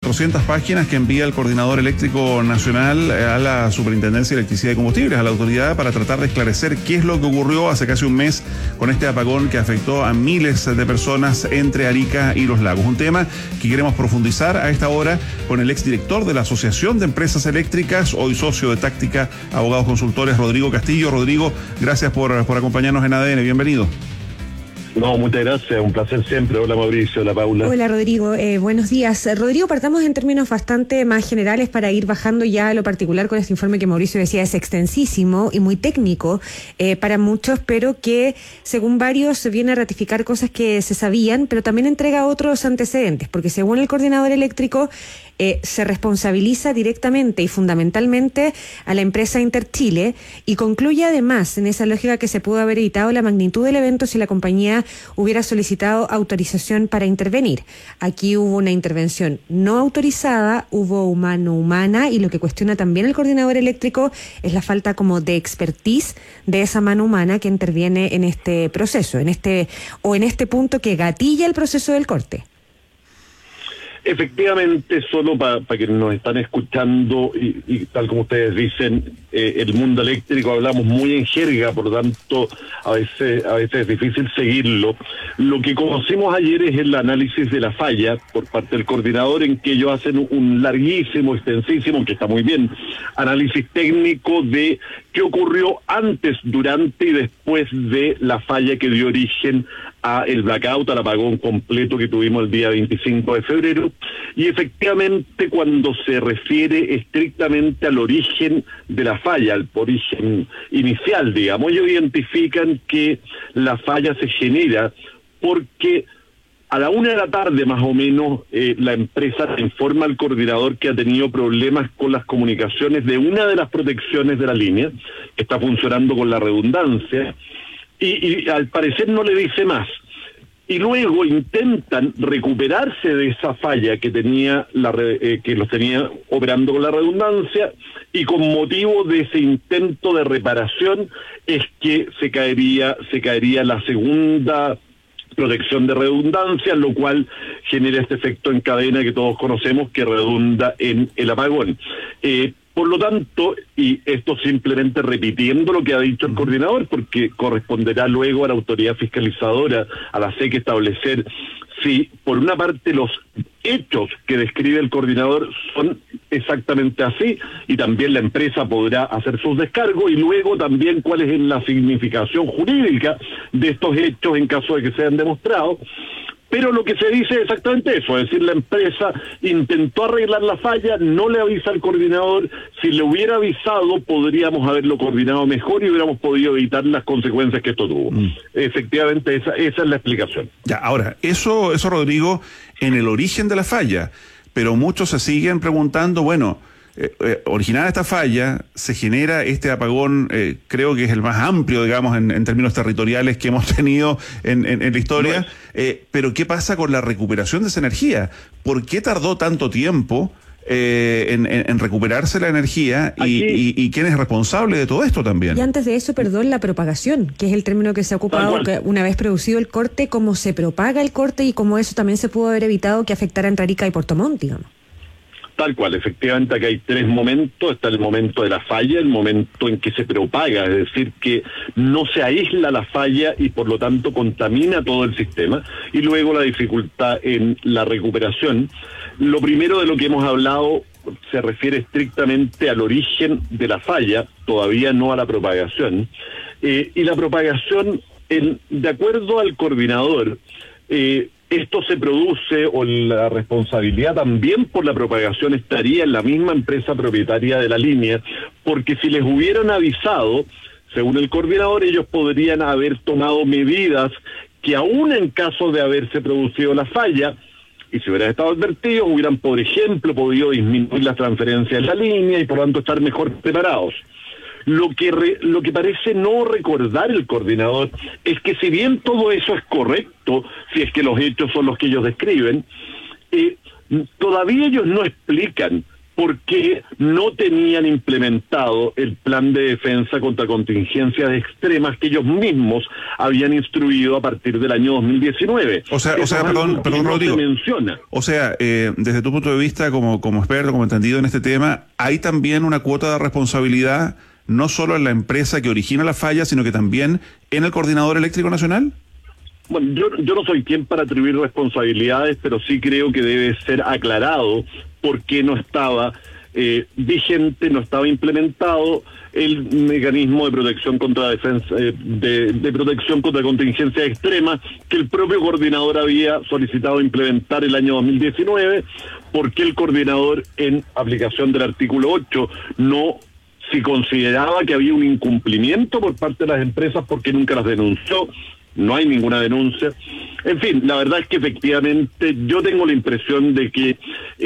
400 páginas que envía el Coordinador Eléctrico Nacional a la Superintendencia de Electricidad y Combustibles, a la autoridad, para tratar de esclarecer qué es lo que ocurrió hace casi un mes con este apagón que afectó a miles de personas entre Arica y Los Lagos. Un tema que queremos profundizar a esta hora con el exdirector de la Asociación de Empresas Eléctricas, hoy socio de Táctica Abogados Consultores, Rodrigo Castillo. Rodrigo, gracias por acompañarnos en ADN. Bienvenido. No, muchas gracias, un placer siempre. Hola Mauricio, hola Paula. Hola Rodrigo, buenos días. Rodrigo, partamos en términos bastante más generales para ir bajando ya a lo particular con este informe que Mauricio decía es extensísimo y muy técnico para muchos, pero que según varios viene a ratificar cosas que se sabían, pero también entrega otros antecedentes, porque según el Coordinador Eléctrico se responsabiliza directamente y fundamentalmente a la empresa Interchile y concluye además en esa lógica que se pudo haber evitado la magnitud del evento si la compañía hubiera solicitado autorización para intervenir. Aquí hubo una intervención no autorizada, hubo mano humana, y lo que cuestiona también el Coordinador Eléctrico es la falta como de expertise de esa mano humana que interviene en este proceso, en este punto que gatilla el proceso del corte. Efectivamente, solo para quienes nos están escuchando y tal como ustedes dicen, el mundo eléctrico hablamos muy en jerga, por lo tanto a veces es difícil seguirlo. Lo que conocimos ayer es el análisis de la falla por parte del coordinador, en que ellos hacen un larguísimo, extensísimo, que está muy bien, análisis técnico de qué ocurrió antes, durante y después de la falla que dio origen a el blackout, al apagón completo que tuvimos el día 25 de febrero. Y efectivamente, cuando se refiere estrictamente al origen de la falla, al origen inicial, digamos, ellos identifican que la falla se genera porque a la 1 de la tarde más o menos la empresa informa al coordinador que ha tenido problemas con las comunicaciones de una de las protecciones de la línea, que está funcionando con la redundancia, y al parecer no le dice más. Y luego intentan recuperarse de esa falla que tenía que los tenía operando con la redundancia, y con motivo de ese intento de reparación es que se caería la segunda protección de redundancia, lo cual genera este efecto en cadena que todos conocemos, que redunda en el apagón. Por lo tanto, y esto simplemente repitiendo lo que ha dicho el coordinador, porque corresponderá luego a la autoridad fiscalizadora, a la SEC, establecer si, por una parte, los hechos que describe el coordinador son exactamente así, y también la empresa podrá hacer sus descargos, y luego también cuál es la significación jurídica de estos hechos en caso de que sean demostrados. Pero lo que se dice es exactamente eso, es decir, la empresa intentó arreglar la falla, no le avisa al coordinador. Si le hubiera avisado, podríamos haberlo coordinado mejor y hubiéramos podido evitar las consecuencias que esto tuvo. Efectivamente, esa es la explicación. Ya, ahora, eso Rodrigo, en el origen de la falla, pero muchos se siguen preguntando, bueno, originada esta falla, se genera este apagón, creo que es el más amplio, digamos, en términos territoriales que hemos tenido en la historia, pero ¿qué pasa con la recuperación de esa energía? ¿Por qué tardó tanto tiempo en recuperarse la energía y quién es responsable de todo esto también? Y antes de eso, perdón, la propagación, que es el término que se ha ocupado, que una vez producido el corte, cómo se propaga el corte y cómo eso también se pudo haber evitado que afectara entre Arica y Puerto Montt, digamos. Tal cual, efectivamente acá hay tres momentos. Está el momento de la falla, el momento en que se propaga, es decir, que no se aísla la falla y por lo tanto contamina todo el sistema, y luego la dificultad en la recuperación. Lo primero de lo que hemos hablado se refiere estrictamente al origen de la falla, todavía no a la propagación, y la propagación, de acuerdo al coordinador, esto se produce, o la responsabilidad también por la propagación estaría en la misma empresa propietaria de la línea, porque si les hubieran avisado, según el coordinador, ellos podrían haber tomado medidas que aún en caso de haberse producido la falla, y si hubieran estado advertidos, hubieran, por ejemplo, podido disminuir las transferencias de la línea y por lo tanto estar mejor preparados. Lo que parece no recordar el coordinador es que, si bien todo eso es correcto, si es que los hechos son los que ellos describen, todavía ellos no explican porque no tenían implementado el plan de defensa contra contingencias extremas que ellos mismos habían instruido a partir del año 2019. O sea, perdón, Rodrigo. No se menciona. O sea, desde tu punto de vista como experto, como entendido en este tema, hay también una cuota de responsabilidad no solo en la empresa que origina la falla, sino que también en el Coordinador Eléctrico Nacional. Bueno, yo no soy quien para atribuir responsabilidades, pero sí creo que debe ser aclarado por qué no estaba vigente, no estaba implementado el mecanismo de protección contra defensa, de protección contra contingencias extremas que el propio coordinador había solicitado implementar el año 2019, porque el coordinador, en aplicación del artículo 8, si consideraba que había un incumplimiento por parte de las empresas, porque nunca las denunció. No hay ninguna denuncia. En fin, la verdad es que efectivamente yo tengo la impresión de que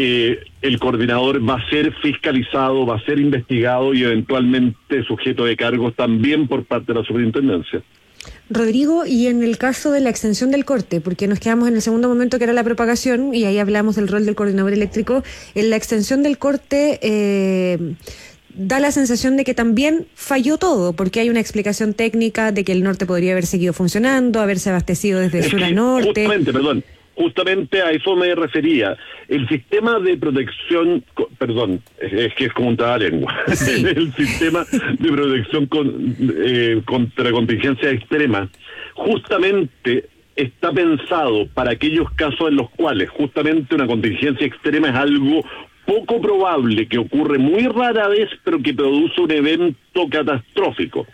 el coordinador va a ser fiscalizado, va a ser investigado y eventualmente sujeto de cargos también por parte de la superintendencia. Rodrigo, y en el caso de la extensión del corte, porque nos quedamos en el segundo momento que era la propagación, y ahí hablamos del rol del coordinador eléctrico, en la extensión del corte da la sensación de que también falló todo, porque hay una explicación técnica de que el norte podría haber seguido funcionando, haberse abastecido desde sur a norte. Justamente a eso me refería. El sistema de protección, es que es como un trabalengua. Sí. El sistema de protección contra contingencia extrema, justamente está pensado para aquellos casos en los cuales justamente una contingencia extrema es algo poco probable, que ocurre muy rara vez, pero que produce un evento catastrófico.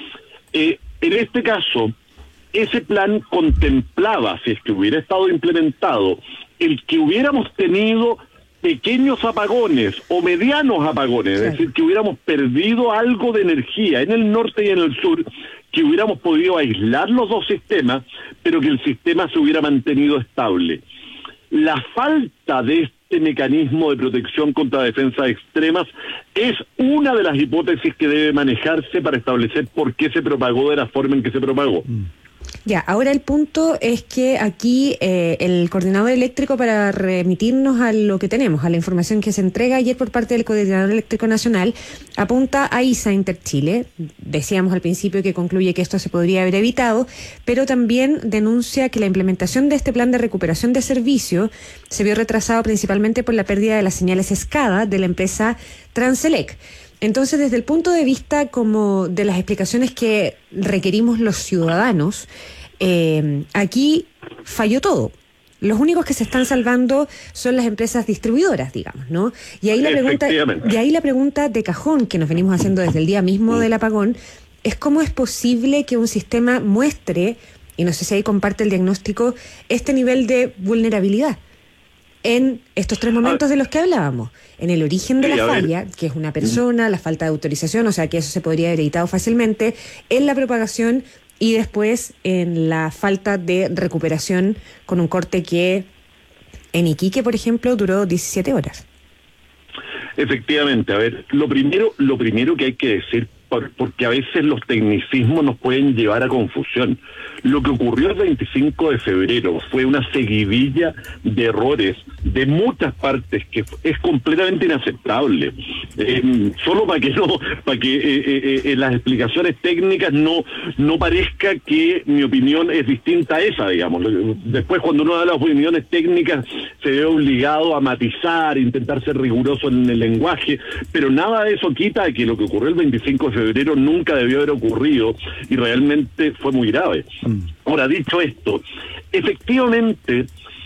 En este caso, ese plan contemplaba, si es que hubiera estado implementado, el que hubiéramos tenido pequeños apagones o medianos apagones, es decir, que hubiéramos perdido algo de energía en el norte y en el sur, que hubiéramos podido aislar los dos sistemas, pero que el sistema se hubiera mantenido estable. La falta de este mecanismo de protección contra defensas extremas es una de las hipótesis que debe manejarse para establecer por qué se propagó de la forma en que se propagó. Ya, ahora el punto es que aquí el coordinador eléctrico, para remitirnos a lo que tenemos, a la información que se entrega ayer por parte del Coordinador Eléctrico Nacional, apunta a ISA Interchile. Decíamos al principio que concluye que esto se podría haber evitado, pero también denuncia que la implementación de este plan de recuperación de servicio se vio retrasado principalmente por la pérdida de las señales SCADA de la empresa Transelec. Entonces, desde el punto de vista como de las explicaciones que requerimos los ciudadanos, aquí falló todo. Los únicos que se están salvando son las empresas distribuidoras, digamos, ¿no? Y ahí la pregunta de cajón que nos venimos haciendo desde el día mismo del apagón es cómo es posible que un sistema muestre, y no sé si ahí comparte el diagnóstico, este nivel de vulnerabilidad en estos tres momentos de los que hablábamos. En el origen de la falla, que es una persona, la falta de autorización, o sea que eso se podría haber evitado fácilmente, en la propagación y después en la falta de recuperación con un corte que en Iquique, por ejemplo, duró 17 horas. Efectivamente, a ver, lo primero que hay que decir, porque a veces los tecnicismos nos pueden llevar a confusión. Lo que ocurrió el 25 de febrero fue una seguidilla de errores de muchas partes que es completamente inaceptable. Solo para que en las explicaciones técnicas no parezca que mi opinión es distinta a esa, digamos. Después, cuando uno da las opiniones técnicas, se ve obligado a matizar, intentar ser riguroso en el lenguaje, pero nada de eso quita de que lo que ocurrió el 25 de febrero nunca debió haber ocurrido y realmente fue muy grave. Ahora, dicho esto, efectivamente,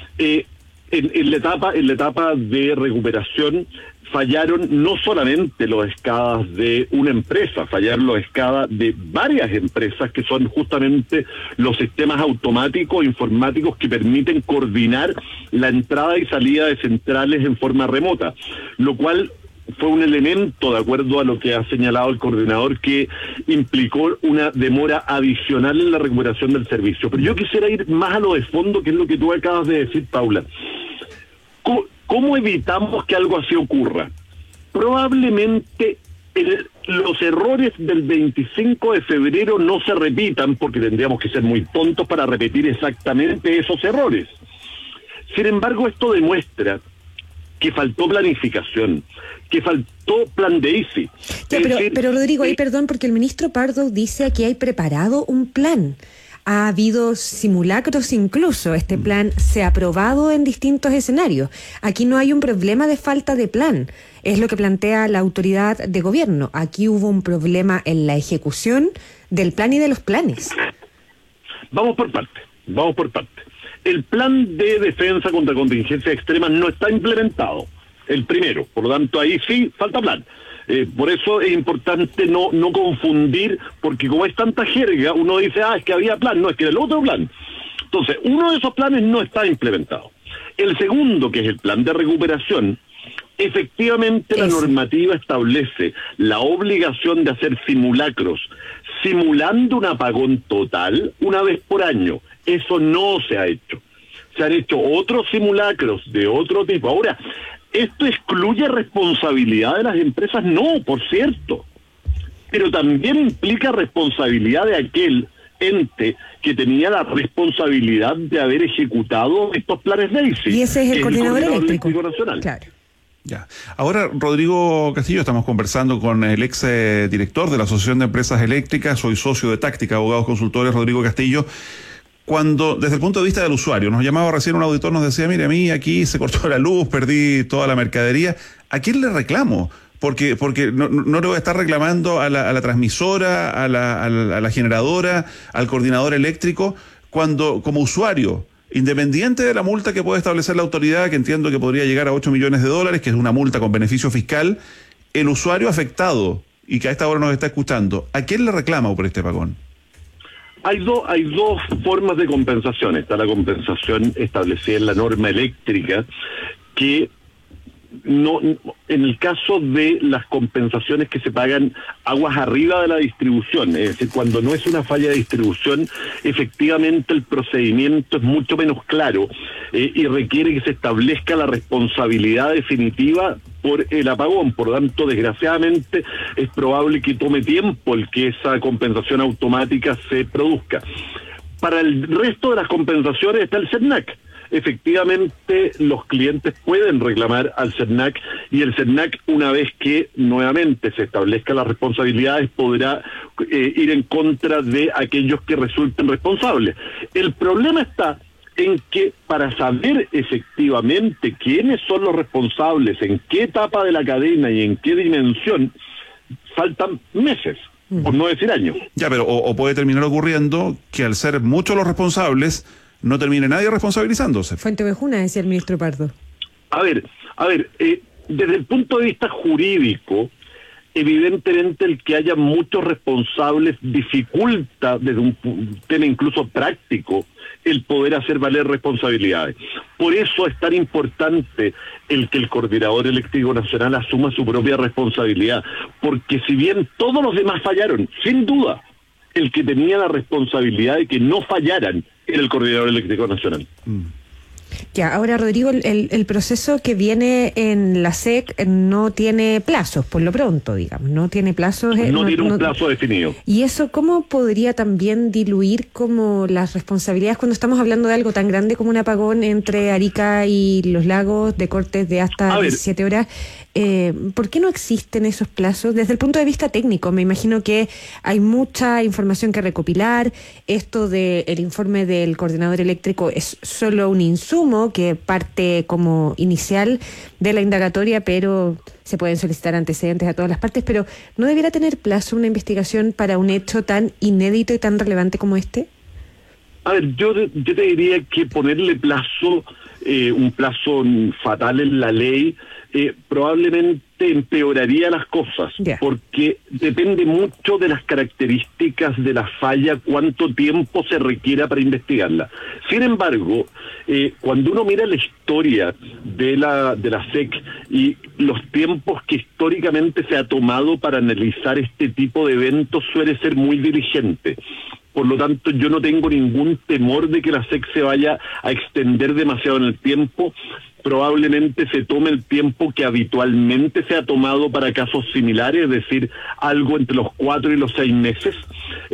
en la etapa de recuperación fallaron no solamente los SCADAs de una empresa, fallaron los SCADAs de varias empresas que son justamente los sistemas automáticos informáticos que permiten coordinar la entrada y salida de centrales en forma remota, lo cual fue un elemento, de acuerdo a lo que ha señalado el coordinador, que implicó una demora adicional en la recuperación del servicio. Pero yo quisiera ir más a lo de fondo, que es lo que tú acabas de decir, Paula. ¿Cómo evitamos que algo así ocurra? Probablemente los errores del 25 de febrero no se repitan, porque tendríamos que ser muy tontos para repetir exactamente esos errores. Sin embargo, esto demuestra que faltó planificación, que faltó plan de ICI. Pero Rodrigo, ahí perdón, porque el ministro Pardo dice que hay preparado un plan. Ha habido simulacros incluso, este plan se ha aprobado en distintos escenarios. Aquí no hay un problema de falta de plan, es lo que plantea la autoridad de gobierno. Aquí hubo un problema en la ejecución del plan y de los planes. Vamos por parte. El plan de defensa contra contingencias extremas no está implementado, el primero, por lo tanto ahí sí falta plan. Por eso es importante no confundir, porque como es tanta jerga, uno dice, es que había plan, no, es que era el otro plan. Entonces, uno de esos planes no está implementado. El segundo, que es el plan de recuperación, efectivamente la normativa establece la obligación de hacer simulacros, simulando un apagón total una vez por año. Eso no se ha hecho. Se han hecho otros simulacros de otro tipo. Ahora, ¿esto excluye responsabilidad de las empresas? No, por cierto. Pero también implica responsabilidad de aquel ente que tenía la responsabilidad de haber ejecutado estos planes de ICI. Y ese es el Coordinador Eléctrico Nacional. Claro. Ya. Ahora, Rodrigo Castillo, estamos conversando con el ex director de la Asociación de Empresas Eléctricas, soy socio de Táctica, abogados consultores, Rodrigo Castillo. Cuando, desde el punto de vista del usuario, nos llamaba recién un auditor, nos decía, mire, a mí aquí se cortó la luz, perdí toda la mercadería, ¿a quién le reclamo? Porque no le voy a estar reclamando a la transmisora, a la generadora, al coordinador eléctrico, cuando como usuario, independiente de la multa que puede establecer la autoridad, que entiendo que podría llegar a 8 millones de dólares, que es una multa con beneficio fiscal, el usuario afectado, y que a esta hora nos está escuchando, ¿a quién le reclamo por este apagón? Hay dos formas de compensación. Está la compensación establecida en la norma eléctrica, que no, en el caso de las compensaciones que se pagan aguas arriba de la distribución, es decir, cuando no es una falla de distribución, efectivamente el procedimiento es mucho menos claro y requiere que se establezca la responsabilidad definitiva por el apagón. Por lo tanto, desgraciadamente, es probable que tome tiempo el que esa compensación automática se produzca. Para el resto de las compensaciones está el CERNAC. Efectivamente, los clientes pueden reclamar al CERNAC y el CERNAC, una vez que nuevamente se establezca las responsabilidades, podrá ir en contra de aquellos que resulten responsables. El problema está en que para saber efectivamente quiénes son los responsables, en qué etapa de la cadena y en qué dimensión, faltan meses, por no decir años. Ya, pero o puede terminar ocurriendo que al ser muchos los responsables, no termine nadie responsabilizándose. Fuente ovejuna, decía el ministro Pardo. A ver, desde el punto de vista jurídico, evidentemente el que haya muchos responsables dificulta, desde un tema incluso práctico, el poder hacer valer responsabilidades. Por eso es tan importante el que el Coordinador Eléctrico Nacional asuma su propia responsabilidad, porque si bien todos los demás fallaron, sin duda, el que tenía la responsabilidad de que no fallaran era el Coordinador Eléctrico Nacional. Ya, ahora Rodrigo, el proceso que viene en la SEC no tiene plazos, por lo pronto, digamos, no tiene plazos. No tiene un plazo definido. ¿Y eso cómo podría también diluir como las responsabilidades cuando estamos hablando de algo tan grande como un apagón entre Arica y Los Lagos de cortes de hasta 17 horas? ¿Por qué no existen esos plazos? Desde el punto de vista técnico, me imagino que hay mucha información que recopilar. Esto del informe del coordinador eléctrico es solo un insumo que parte como inicial de la indagatoria, pero se pueden solicitar antecedentes a todas las partes. Pero ¿no debiera tener plazo una investigación para un hecho tan inédito y tan relevante como este? A ver, yo te diría que ponerle plazo, un plazo fatal en la ley, probablemente empeoraría las cosas, porque depende mucho de las características de la falla, cuánto tiempo se requiera para investigarla. Sin embargo, cuando uno mira la historia de la SEC y los tiempos que históricamente se ha tomado para analizar este tipo de eventos, suele ser muy diligente. Por lo tanto, yo no tengo ningún temor de que la SEC se vaya a extender demasiado en el tiempo. Probablemente se tome el tiempo que habitualmente se ha tomado para casos similares, es decir, algo entre los 4 y los 6 meses.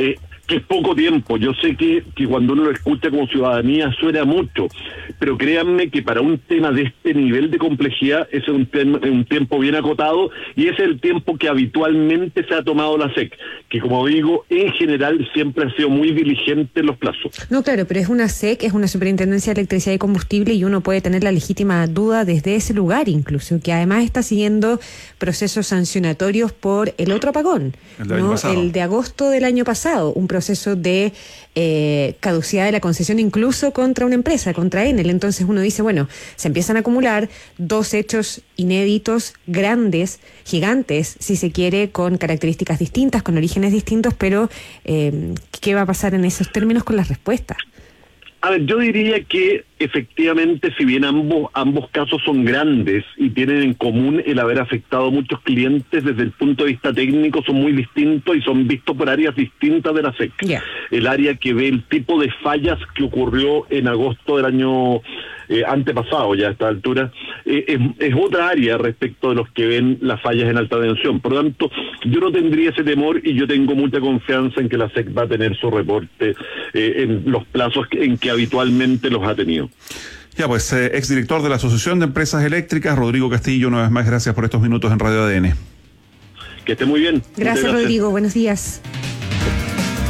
que es poco tiempo. Yo sé que cuando uno lo escucha como ciudadanía suena mucho, pero créanme que para un tema de este nivel de complejidad ese es un tiempo bien acotado, y ese es el tiempo que habitualmente se ha tomado la SEC, que como digo, en general siempre ha sido muy diligente en los plazos. No, claro, pero es una SEC, es una Superintendencia de Electricidad y Combustible, y uno puede tener la legítima duda desde ese lugar incluso, que además está siguiendo procesos sancionatorios por el otro apagón, el de agosto del año pasado, un proceso de caducidad de la concesión incluso contra una empresa, contra Enel. Entonces uno dice, bueno, se empiezan a acumular dos hechos inéditos, grandes, gigantes, si se quiere, con características distintas, con orígenes distintos, pero ¿qué va a pasar en esos términos con las respuestas? A ver, yo diría que efectivamente, si bien ambos casos son grandes y tienen en común el haber afectado a muchos clientes, desde el punto de vista técnico son muy distintos y son vistos por áreas distintas de la SEC. Yeah. El área que ve el tipo de fallas que ocurrió en agosto del año antepasado, ya a esta altura, es otra área respecto de los que ven las fallas en alta tensión. Por lo tanto, yo no tendría ese temor y yo tengo mucha confianza en que la SEC va a tener su reporte en los plazos en que habitualmente los ha tenido. Ya, pues, exdirector de la Asociación de Empresas Eléctricas, Rodrigo Castillo, una vez más, gracias por estos minutos en Radio ADN. Que esté muy bien. Gracias, Rodrigo. Buenos días.